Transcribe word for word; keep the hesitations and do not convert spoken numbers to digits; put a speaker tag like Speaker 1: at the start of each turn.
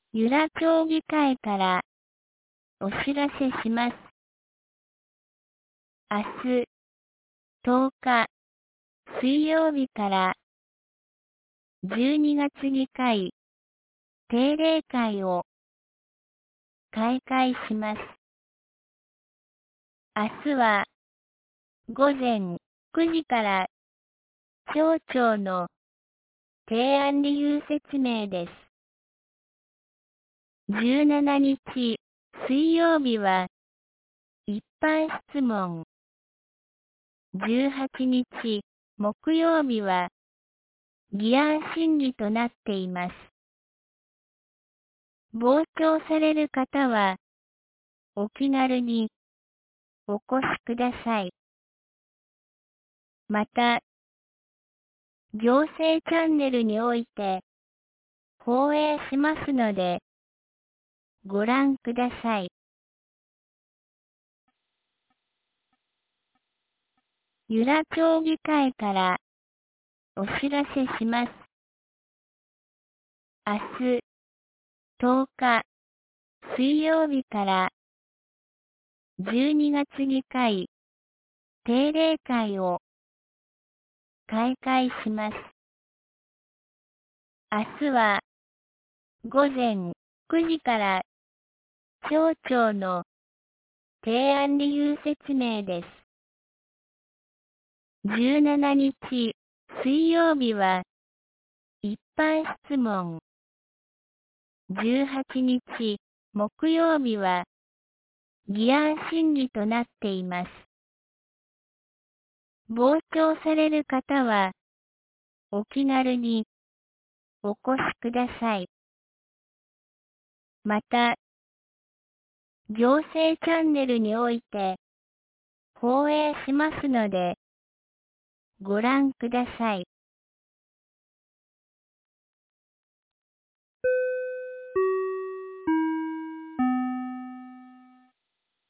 Speaker 1: 由良町議会からお知らせします。明日、とおか、水曜日からじゅうにがつ議会定例会を開会します。明日は午前くじから町長の提案理由説明です。じゅうしちにち水曜日は一般質問。じゅうはちにち木曜日は議案審議となっています。傍聴される方はお気軽にお越しください。また、行政チャンネルにおいて放映しますのでご覧ください。由良町議会からお知らせします。明日、とおか、水曜日からじゅうにがつ議会定例会を開会します。明日は午前くじから町長の提案理由説明です。じゅうしちにち水曜日は一般質問。じゅうはちにち木曜日は議案審議となっています。傍聴される方はお気軽にお越しください。また、行政チャンネルにおいて放映しますのでご覧ください。